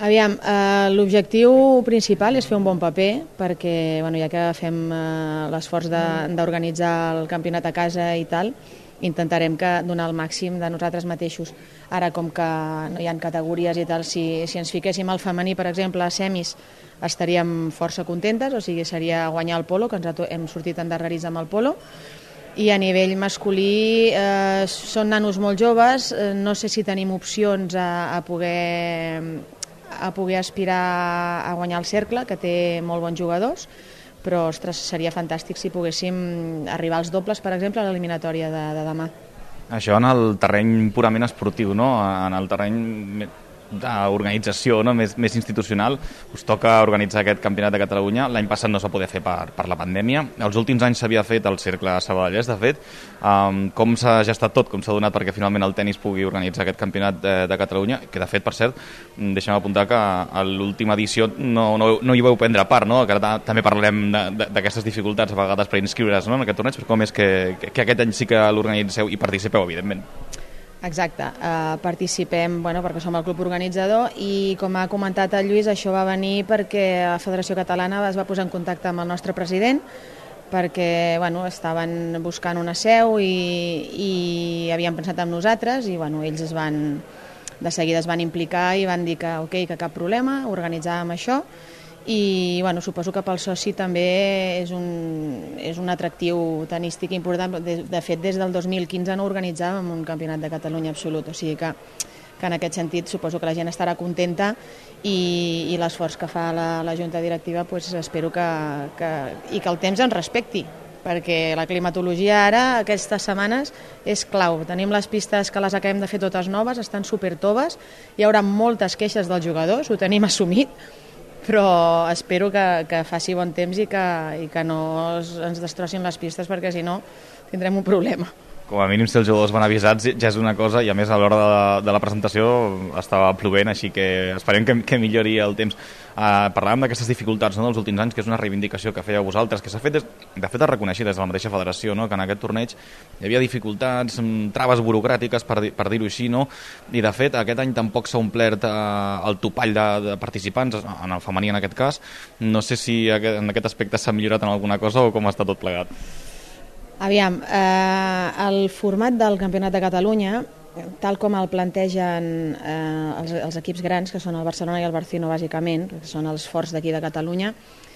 Aviam, eh, l'objectiu principal és fer un bon paper, perquè bueno, ja que fem eh, l'esforç d'organitzar el campionat a casa i tal, intentarem que donar el màxim de nosaltres mateixos. Ara, com que no hi ha categories i tal, si, si ens fiquéssim al femení, per exemple, a semis, estaríem força contentes, o sigui, seria guanyar el polo, que ens hem sortit endarrerits amb el polo, i a nivell masculí eh, són nanos molt joves, eh, no sé si tenim opcions a, a poder a poder aspirar a guanyar el cercle, que té molt bons jugadors, però ostres, seria fantàstic si poguéssim arribar als dobles, per exemple, a l'eliminatòria de, de demà. Això en el terreny purament esportiu, no? En el terreny d'organització, no? més, més institucional, us toca organitzar aquest campionat de Catalunya. L'any passat no es va poder fer per, per la pandèmia. Els últims anys s'havia fet el Cercle Sabadellès, de fet. Um, com s'ha gestat tot, com s'ha donat perquè finalment el tenis pugui organitzar aquest campionat de, de Catalunya, que de fet, per cert, deixem apuntar que a l'última edició no, no, no hi vau prendre part, no? Que ara també parlarem d'aquestes dificultats a vegades per inscriure's, no? En aquest torneig, però com és que, que, que aquest any sí que l'organitzeu i participeu, evidentment. Exacte, uh, participem bueno, perquè som el club organitzador i com ha comentat el Lluís, això va venir perquè la Federació Catalana es va posar en contacte amb el nostre president perquè bueno, estaven buscant una seu i, i havien pensat en nosaltres i bueno, ells es van, de seguida es van implicar i van dir que, okay, que cap problema, organitzàvem això i bueno, suposo que pel soci també és un, és un atractiu tenístic important. De, de fet, des del dos mil quinze no organitzàvem un campionat de Catalunya absolut, o sigui que, que en aquest sentit suposo que la gent estarà contenta i, i l'esforç que fa la, la Junta Directiva pues, espero que, que, i que el temps ens respecti, perquè la climatologia ara, aquestes setmanes, és clau. Tenim les pistes que les acabem de fer totes noves, estan supertoves, hi haurà moltes queixes dels jugadors, ho tenim assumit, però espero que, que faci bon temps i que, i que no es, ens destrossin les pistes perquè si no tindrem un problema. Com a mínim si els jugadors van avisats ja és una cosa i a més a l'hora de, de la presentació estava plovent, així que esperem que, que millori el temps. Uh, parlàvem d'aquestes dificultats no, dels últims anys, que és una reivindicació que fèieu vosaltres, que s'ha fet, des, de fet es reconeixi des de la mateixa federació, no, que en aquest torneig hi havia dificultats, traves burocràtiques, per, per dir-ho així, no? I de fet aquest any tampoc s'ha omplert uh, el topall de, de participants, en el femení en aquest cas. No sé si aquest, en aquest aspecte s'ha millorat en alguna cosa o com està tot plegat. Aviam, eh, el format del Campionat de Catalunya, tal com el plantegen eh, els, els equips grans, que són el Barcelona i el Barcino bàsicament, que són els forts d'aquí de Catalunya,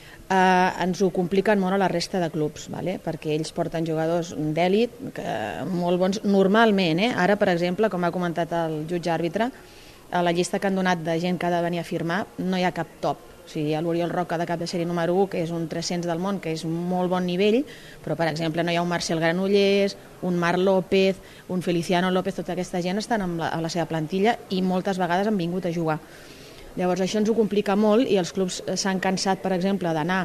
eh, ens ho compliquen molt a la resta de clubs, vale? Perquè ells porten jugadors d'èlit, molt bons normalment. Eh? Ara, per exemple, com ha comentat el jutge àrbitre, a la llista que han donat de gent que ha de venir a firmar no hi ha cap top. O sigui, hi ha l'Oriol Roca de cap de sèrie número u, que és un tres-cents del món, que és un molt bon nivell, però, per exemple, no hi ha un Marcel Granollers, un Marc López, un Feliciano López, tota aquesta gent estan amb la, a la seva plantilla i moltes vegades han vingut a jugar. Llavors, això ens ho complica molt i els clubs s'han cansat, per exemple, d'anar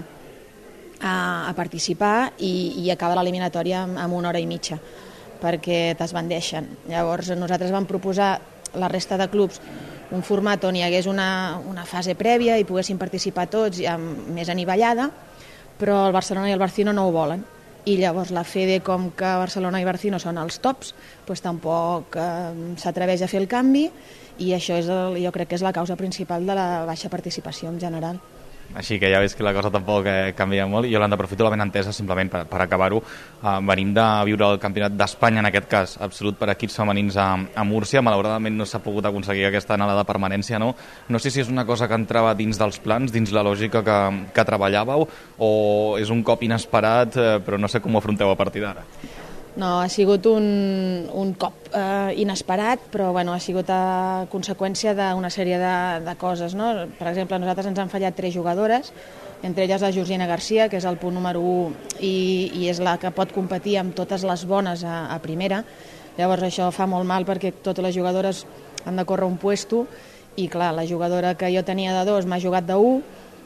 a, a participar i, i acabar l'eliminatòria amb una hora i mitja, perquè t'esbandeixen. Llavors, nosaltres vam proposar la resta de clubs un format on hi hagués una, una fase prèvia i poguessin participar tots ja més anivellada, però el Barcelona i el Barcino no ho volen. I llavors la Fede, com que Barcelona i Barcino són els tops, doncs tampoc eh, s'atreveix a fer el canvi i això és el, jo crec que és la causa principal de la baixa participació en general. Així que ja veus que la cosa tampoc eh, canvia molt. I Iolanda, aprofito la benentesa simplement per, per acabar-ho. Uh, venim de viure el Campionat d'Espanya, en aquest cas, absolut per equips femenins a, a Múrcia. Malauradament no s'ha pogut aconseguir aquesta anada de permanència, no? No sé si és una cosa que entrava dins dels plans, dins la lògica que, que treballàveu, o és un cop inesperat, eh, però no sé com ho afronteu a partir d'ara. No, ha sigut un, un cop eh, inesperat, però bueno, ha sigut a conseqüència d'una sèrie de, de coses. No? Per exemple, a nosaltres ens han fallat tres jugadores, entre elles la Georgina Garcia, que és el punt número u i, i és la que pot competir amb totes les bones a, a primera. Llavors això fa molt mal perquè totes les jugadores han de córrer un puesto i clar, la jugadora que jo tenia de dos m'ha jugat de u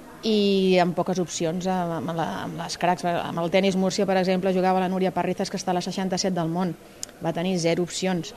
i amb poques opcions amb, la, amb les cracs. Amb el tenis Múrcia, per exemple, jugava la Núria Parrizas, que està a la seixanta-set del món. Va tenir zero opcions.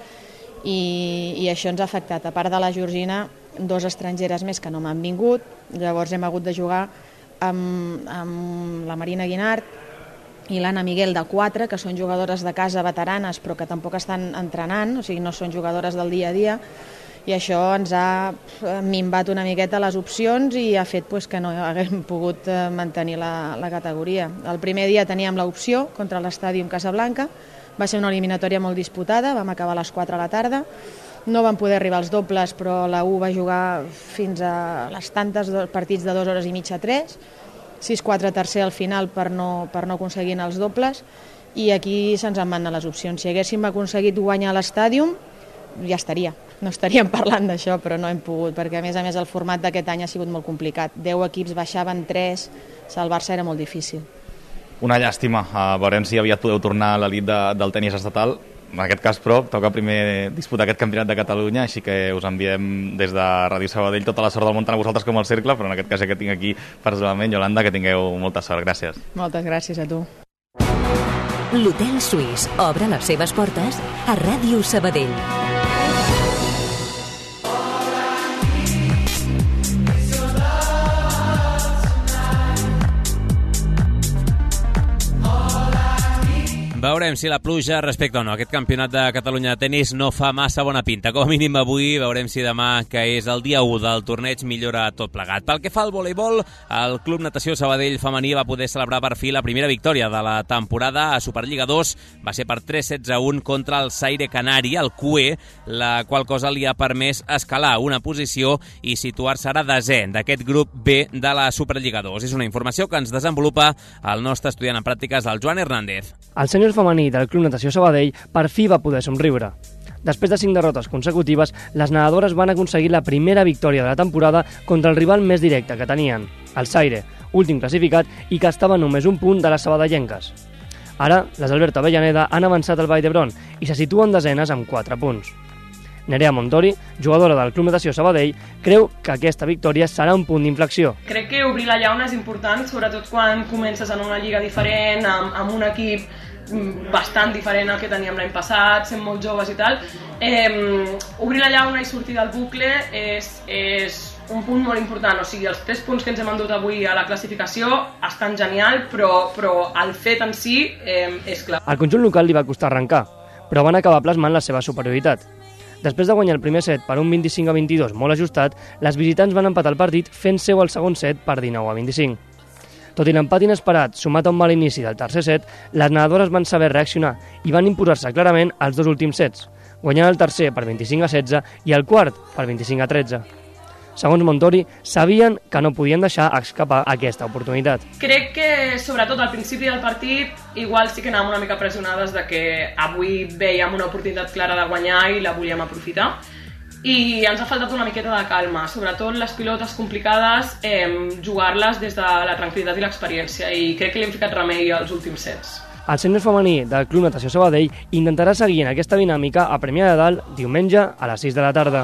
I, i això ens ha afectat. A part de la Georgina, dos estrangeres més que no m'han vingut. Llavors hem hagut de jugar amb, amb la Marina Guinart i l'Anna Miguel de quatre, que són jugadores de casa veteranes però que tampoc estan entrenant, o sigui, no són jugadores del dia a dia. i això ens ha minvat una miqueta les opcions i ha fet pues, que no haguem pogut mantenir la, la categoria. El primer dia teníem l'opció contra l'Estàdium Casablanca, va ser una eliminatòria molt disputada, vam acabar a les quatre de la tarda, no van poder arribar als dobles, però la U va jugar fins a les tantes partits de dues hores i mitja a tres, sis quatre tercer al final per no, per no aconseguir els dobles, i aquí se'ns en van anar les opcions. Si haguéssim aconseguit guanyar l'Estàdium, ja estaria. No estaríem parlant d'això, però no hem pogut, perquè a més a més el format d'aquest any ha sigut molt complicat. deu equips baixaven tres, salvar-se era molt difícil. Una llàstima. Uh, veurem si aviat podeu tornar a l'elit de, del tenis estatal. En aquest cas, però, toca primer disputar aquest campionat de Catalunya, així que us enviem des de Ràdio Sabadell tota la sort del món, tant a vosaltres com al Cercle, però en aquest cas ja que tinc aquí personalment, Yolanda, que tingueu molta sort. Gràcies. Moltes gràcies a tu. L'Hotel Suís obre les seves portes a Ràdio Sabadell. Veurem si la pluja respecte o no. Aquest campionat de Catalunya de tenis no fa massa bona pinta. Com a mínim avui veurem si demà, que és el dia u del torneig, millora tot plegat. Pel que fa al voleibol, el Club Natació Sabadell femení va poder celebrar per fi la primera victòria de la temporada a Superliga dos. Va ser per tres sets a un contra el Saire Canari, el Q E, la qual cosa li ha permès escalar una posició i situar-se ara desè d'aquest grup B de la Superliga dos. És una informació que ens desenvolupa el nostre estudiant en pràctiques, el Joan Hernández. El senyor femení del Club Natació Sabadell per fi va poder somriure. Després de cinc derrotes consecutives, les nedadores van aconseguir la primera victòria de la temporada contra el rival més directe que tenien, el Saire, últim classificat i que estava només un punt de les sabadellenques. Ara, les Alberta Avellaneda han avançat al Vall d'Hebron i se situen desenes amb quatre punts. Nerea Montori, jugadora del Club Natació Sabadell, creu que aquesta victòria serà un punt d'inflexió. Crec que obrir la llauna és important, sobretot quan comences en una lliga diferent, amb, amb un equip bastant diferent al que teníem l'any passat, sent molt joves i tal. Eh, obrir la llauna i sortir del bucle és, és un punt molt important. O sigui, els tres punts que ens hem endut avui a la classificació estan genial, però, però el fet en si eh, és clar. Al conjunt local li va costar arrencar, però van acabar plasmant la seva superioritat. Després de guanyar el primer set per un vint-i-cinc a vint-i-dos molt ajustat, les visitants van empatar el partit fent seu el segon set per dinou a vint-i-cinc. Tot i l'empat inesperat, sumat a un mal inici del tercer set, les nedadores van saber reaccionar i van imposar-se clarament als dos últims sets, guanyant el tercer per vint-i-cinc a setze i el quart per vint-i-cinc a tretze. Segons Montori, sabien que no podien deixar escapar aquesta oportunitat. Crec que, sobretot al principi del partit, igual sí que anàvem una mica pressionades de que avui veiem una oportunitat clara de guanyar i la volíem aprofitar. I ens ha faltat una miqueta de calma, sobretot les pilotes complicades, eh, jugar-les des de la tranquil·litat i l'experiència, i crec que li hem ficat remei als últims sets. El sènior femení del Club Natació Sabadell intentarà seguir en aquesta dinàmica a Premià de Dalt diumenge a les sis de la tarda.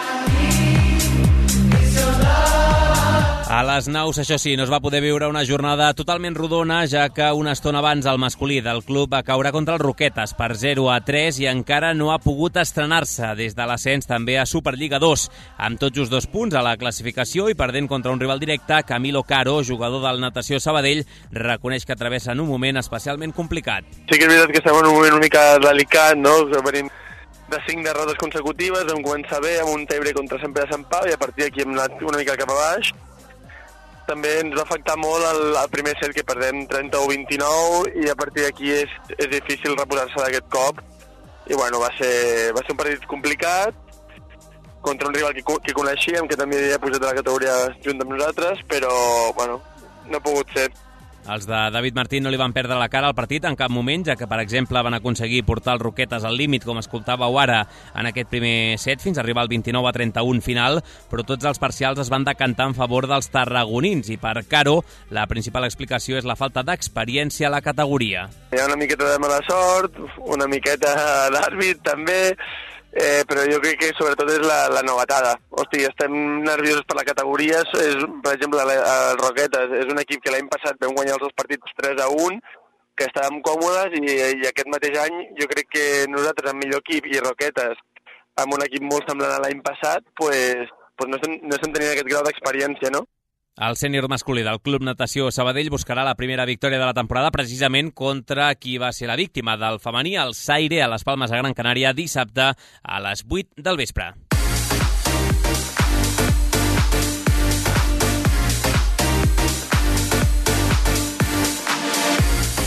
A les naus, això sí, no es va poder viure una jornada totalment rodona, ja que una estona abans el masculí del club va caure contra els Roquetes per zero a tres i encara no ha pogut estrenar-se des de l'ascens també a Superliga dos, amb tots just dos punts a la classificació i perdent contra un rival directe. Camilo Caro, jugador del Natació Sabadell, reconeix que travessen un moment especialment complicat. Sí que és veritat que estem en un moment una mica delicat, no? Venim de cinc derrotes consecutives, vam començar bé amb un tiebreak contra Sant Pere de Sant Pau i a partir d'aquí hem anat una mica cap a baix. També ens va afectar molt el, el primer set, que perdem trenta-u a vint-i-nou, i a partir d'aquí és, és difícil reposar-se d'aquest cop. I bueno, va ser, va ser un partit complicat contra un rival que, que coneixíem, que també havia pujat a la categoria junt amb nosaltres, però bueno, no ha pogut ser. Els de David Martín no li van perdre la cara al partit en cap moment, ja que, per exemple, van aconseguir portar els Roquetes al límit, com escoltàveu ara en aquest primer set, fins a arribar al vint-i-nou a trenta-un final, però tots els parcials es van decantar en favor dels tarragonins, i per Caro la principal explicació és la falta d'experiència a la categoria. Hi ha una miqueta de mala sort, una miqueta d'àrbit també, Eh, però jo crec que sobretot és la, la novetada. Hosti, estem nerviosos per la categoria. És, per exemple, el Roquetes és un equip que l'any passat vam guanyar els dos partits tres a un, que estàvem còmodes, i, i aquest mateix any jo crec que nosaltres amb millor equip i Roquetes amb un equip molt semblant a l'any passat, pues, pues no, estem, no estem tenint aquest grau d'experiència, no? El sènior masculí del Club Natació Sabadell buscarà la primera victòria de la temporada precisament contra qui va ser la víctima del femení, el Saire, a les Palmes de Gran Canària, dissabte a les vuit del vespre.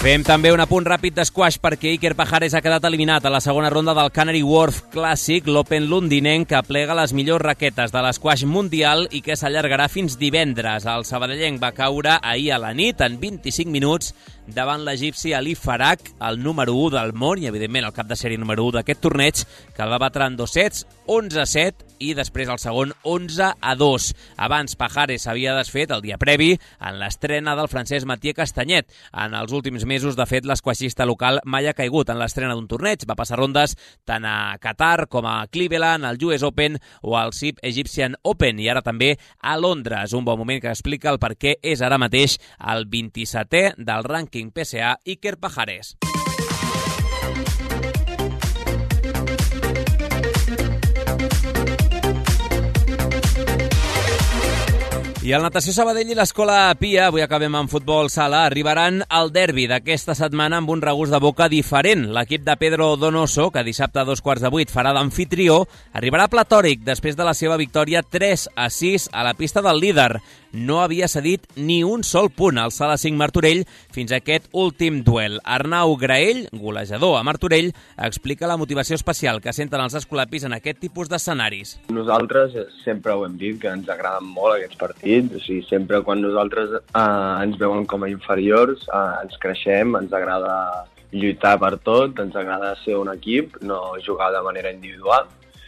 Fem també un apunt ràpid d'esquash perquè Iker Pajares ha quedat eliminat a la segona ronda del Canary Wharf Classic, l'Open londinenc que aplega les millors raquetes de l'esquash mundial i que s'allargarà fins divendres. El sabadellenc va caure ahir a la nit en vint-i-cinc minuts davant l'egipci Ali Farag, el número u del món i, evidentment, el cap de sèrie número u d'aquest torneig, que el va batre en dos sets, onze a set, i després el segon onze a dos. Abans, Pajares s'havia desfet el dia previ en l'estrena del francès Mathieu Castanyet. En els últims mesos, de fet, l'esquaixista local mai ha caigut en l'estrena d'un torneig. Va passar rondes tant a Qatar com a Cleveland, al U S Open o al S I P Egyptian Open, i ara també a Londres. Un bon moment que explica el per què és ara mateix el vint-i-setè del rànquing P S A Iker Pajares. I el Natació Sabadell i l'Escola Pia, avui acabem amb futbol sala, arribaran al derbi d'aquesta setmana amb un regust de boca diferent. L'equip de Pedro Donoso, que dissabte a dos quarts de vuit farà d'amfitrió, arribarà platòric després de la seva victòria tres a sis a la pista del líder. No havia cedit ni un sol punt al Sala cinc Martorell fins a aquest últim duel. Arnau Graell, golejador a Martorell, explica la motivació especial que senten els escolapis en aquest tipus d'escenaris. Nosaltres sempre ho hem dit, que ens agraden molt aquests partits. O sigui, sempre quan nosaltres eh, ens veuen com a inferiors, eh, ens creixem, ens agrada lluitar per tot, ens agrada ser un equip, no jugar de manera individual.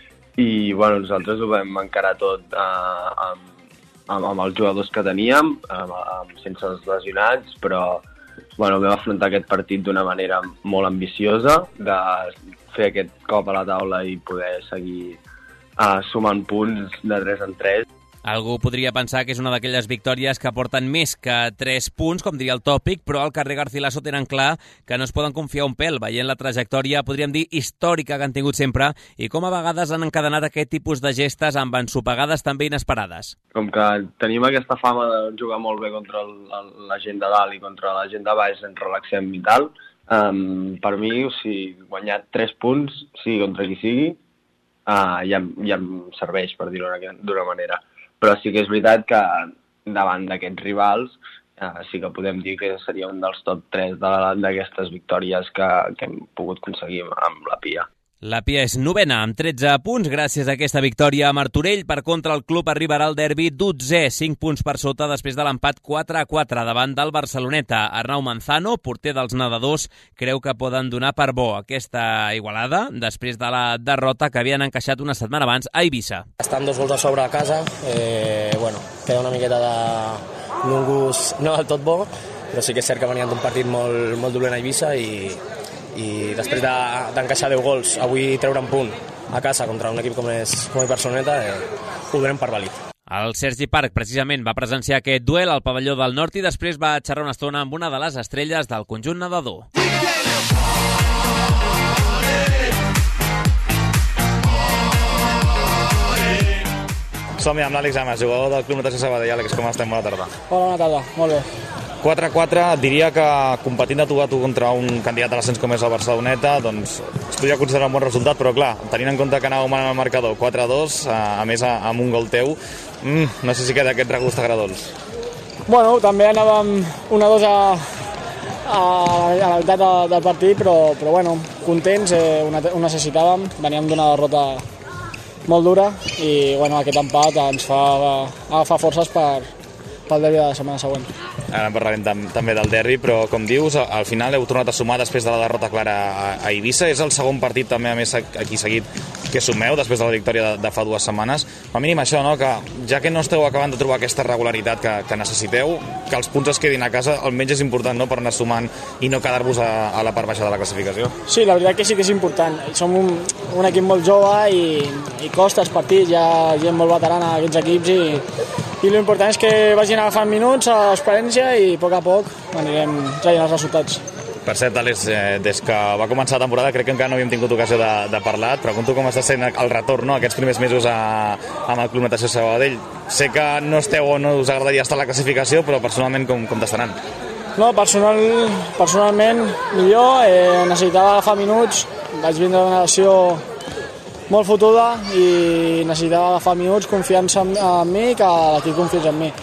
I bueno, nosaltres ho vam encarar tot eh, amb Amb, amb els jugadors que teníem, amb, amb, sense els lesionats, però bueno, vam afrontar aquest partit d'una manera molt ambiciosa, de fer aquest cop a la taula i poder seguir uh, sumant punts de tres en tres. Algú podria pensar que és una d'aquelles victòries que porten més que tres punts, com diria el tòpic, però al carrer Garcilaso tenen clar que no es poden confiar un pèl, veient la trajectòria, podríem dir, històrica que han tingut sempre i com a vegades han encadenat aquest tipus de gestes amb ensopegades també inesperades. Com que tenim aquesta fama de jugar molt bé contra el, la gent de dalt i contra la gent de baix ens relaxem i tal, um, per mi, o sigui, guanyar tres punts, sigui contra qui sigui, uh, ja, ja em serveix, per dir-ho d'una manera. Però sí que és veritat que davant d'aquests rivals eh, sí que podem dir que seria un dels top tres d'aquestes victòries que, que hem pogut aconseguir amb la Pia. La Pia és novena amb tretze punts gràcies a aquesta victòria a Martorell. Per contra, el club arribarà al derbi dotzè, cinc punts per sota després de l'empat quatre a quatre davant del Barceloneta. Arnau Manzano, porter dels nedadors, creu que poden donar per bo aquesta igualada després de la derrota que havien encaixat una setmana abans a Eivissa. Estan dos gols a sobre a casa, eh, bueno, queda una miqueta d'un gust no del tot bo, però sí que és cert que venien d'un partit molt, molt dolent a Eivissa i i després d'encaixar deu gols, avui treure un punt a casa contra un equip com és, com és Barceloneta, eh, ho donem per vàlid. El Sergi Parc, precisament, va presenciar aquest duel al pavelló del Nord i després va xerrar una estona amb una de les estrelles del conjunt nedador. Som-hi amb l'Àlex Amas, jugador del Club Natació Sabadell. Àlex, com estem? Bona tarda. Hola, bona tarda. Molt bé. quatre a quatre, diria que competint de tu a tu contra un candidat a l'ascens com és el Barceloneta, doncs es podria considerar un bon resultat, però clar, tenint en compte que anàvem en el marcador quatre a dos, a, a més amb un gol teu, mm, no sé si queda aquest regust agradolç. Bueno, també anàvem un a dos a, a, a la veritat de, del partit, però, però bueno, contents, eh, ho, ho necessitàvem, veníem d'una derrota molt dura i bueno, aquest empat ens fa agafar forces per, pel derbi de la setmana següent. Ara en parlarem tam també del derbi, però com dius, al final heu tornat a sumar després de la derrota clara a, a Eivissa. És el segon partit també, a més, aquí seguit que sumeu després de la victòria de, de fa dues setmanes. A mínim això, no? Que ja que no esteu acabant de trobar aquesta regularitat que, que necessiteu, que els punts es quedin a casa, almenys és important, no?, per anar sumant i no quedar-vos a, a la part baixa de la classificació. Sí, la veritat que sí que és important. Som un, un equip molt jove i, i costa els partits, hi ha gent molt veterana a aquests equips i, i l'important és que vagin agafant minuts a l'experiència i a poc a poc anirem traient els resultats. Per cert, Àlex, eh, des que va començar la temporada crec que encara no havíem tingut ocasió de, de parlar. Et pregunto com està sent el retorn, no?, aquests primers mesos a, amb el Club Natació Sabadell. Sé que no esteu o no us agradaria estar a la classificació, però personalment com, com t'estaran? No, personal, personalment millor, eh, necessitava agafar minuts, vaig vindre d'una lesió molt fotuda i necessitava agafar minuts, confiança en, en mi, que l'equip confiés en mi.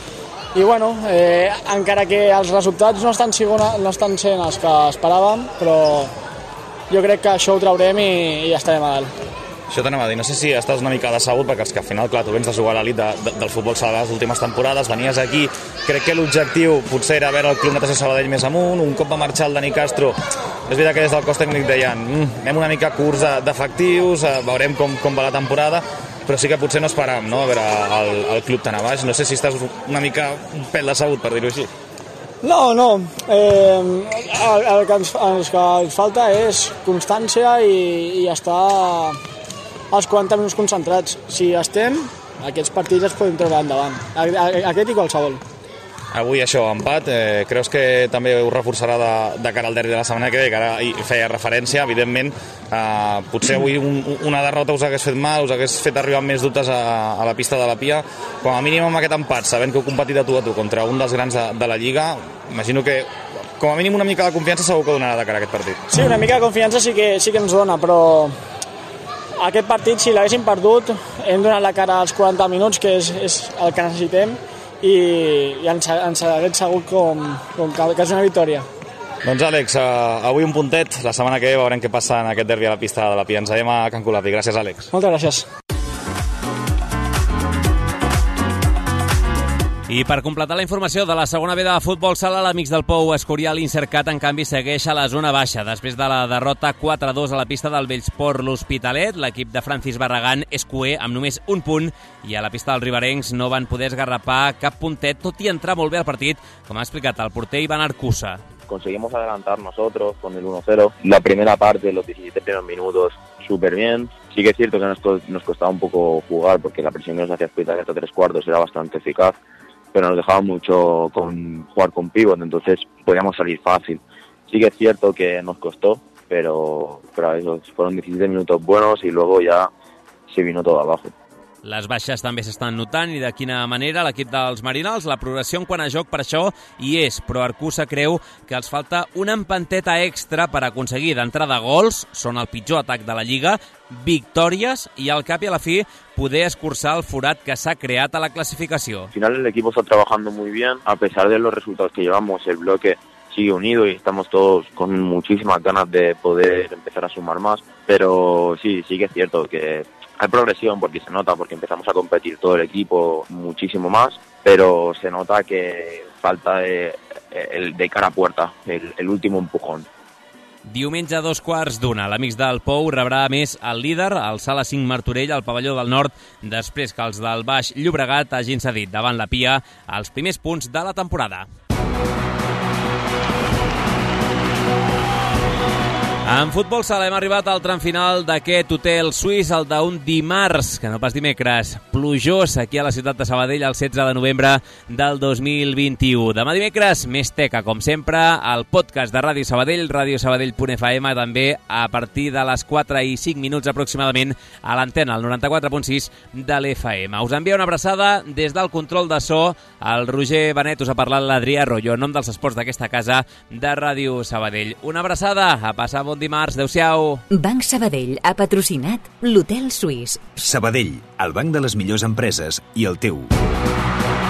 i bueno, eh, encara que els resultats no estan, sigona, no estan sent els que esperàvem, però jo crec que això ho traurem i, i ja estarem a dalt. Això t'anem a dir, no sé si estàs una mica decebut, perquè és que al final, clar, tu vens de jugar a l'elit de, de, del futbol sala les últimes temporades, venies aquí, crec que l'objectiu potser era veure el Club Natació Sabadell més amunt, un cop va marxar el Dani Castro, és veritat que des del cos tècnic deien mm, anem una mica curts d'efectius, eh, veurem com, com va la temporada, però sí que potser no esperàvem, no?, a veure el, el club tan a baix. No sé si estàs una mica un pèl decebut, per dir-ho així. No, no. Eh, el, el, que ens, el que ens falta és constància i, i estar als quaranta minuts concentrats. Si estem, aquests partits els podem treure endavant. Aquest i qualsevol. Avui això, empat, eh, creus que també ho reforçarà de, de cara al derbi de la setmana que ve, que ara hi feia referència, evidentment, eh, potser avui un, una derrota us hagués fet mal, us hagués fet arribar més dubtes a, a la pista de la Pia, com a mínim amb aquest empat, sabent que heu competit a tu a tu contra un dels grans de, de la Lliga, imagino que com a mínim una mica de confiança segur que donarà de cara a aquest partit. Sí, una mica de confiança sí que, sí que ens dona, però aquest partit, si l'haguéssim perdut, hem donat la cara als quaranta minuts, que és, és el que necessitem, i, i ens, ens hagués segut com, com que, que és una victòria. Doncs Àlex, uh, avui un puntet, la setmana que ve veurem què passa en aquest derbi a la pista de la Pia. Ens veiem a Can Colapi. Gràcies, Àlex. Moltes gràcies. I per completar la informació de la segona B de futbol sala, l'Amics del Pou Escorial Insercat, en canvi, segueix a la zona baixa. Després de la derrota quatre a dos a la pista del Bellsport l'Hospitalet, l'equip de Francis Barragán és cuer amb només un punt i a la pista dels riberencs no van poder esgarrapar cap puntet, tot i entrar molt bé al partit, com ha explicat el porter Ivan Arcusa. Conseguimos adelantar nosotros con el uno cero. La primera parte, los diecisiete primeros minutos, súper bien. Sí que es cierto que nos, nos costaba un poco jugar porque la presión que nos hacía Hospitalet hasta tres cuartos era bastante eficaz, pero nos dejaba mucho con jugar con pívot, entonces podíamos salir fácil. Sí que es cierto que nos costó, pero, pero eso, fueron diecisiete minutos buenos y luego ya se vino todo abajo. Les baixes també s'estan notant i de quina manera l'equip dels Marinals, la progressió en quant a joc per això hi és, però Arcusa creu que els falta una empanteta extra per aconseguir d'entrada gols, són el pitjor atac de la Lliga, victòries i al cap i a la fi poder escurçar el forat que s'ha creat a la clasificació. Al final el equipo está trabajando muy bien, a pesar de los resultados que llevamos, el bloque sigue unido y estamos todos con muchísimas ganas de poder empezar a sumar más, pero sí, sí que es cierto que hay progresión porque se nota, porque empezamos a competir todo el equipo muchísimo más, pero se nota que falta de, el de cara a puerta, el, el último empujón. Diumenge a dos quarts d'una, l'Amics del Pou rebrà més el líder, el Sala cinc Martorell, al pavelló del Nord, després que els del Baix Llobregat hagin cedit davant la Pia els primers punts de la temporada. En futbol sala hem arribat al tram final d'aquest hotel suís, el d'un dimarts, que no pas dimecres, plujós aquí a la ciutat de Sabadell el setze de novembre del dos mil vint-i-u. Demà dimecres, més teca, com sempre, el podcast de Ràdio Sabadell, radiosabadell punt f m, també a partir de les quatre i cinc minuts aproximadament a l'antena, al noranta-quatre punt sis de l'F M. Us envia una abraçada des del control de so, el Roger Benet, us ha parlat l'Adrià Royo, en nom dels esports d'aquesta casa de Ràdio Sabadell. Una abraçada, a passar bon dimarts, adeu-siau. Banc Sabadell ha patrocinat l'Hotel Suís. Sabadell, el banc de les millors empreses i el teu.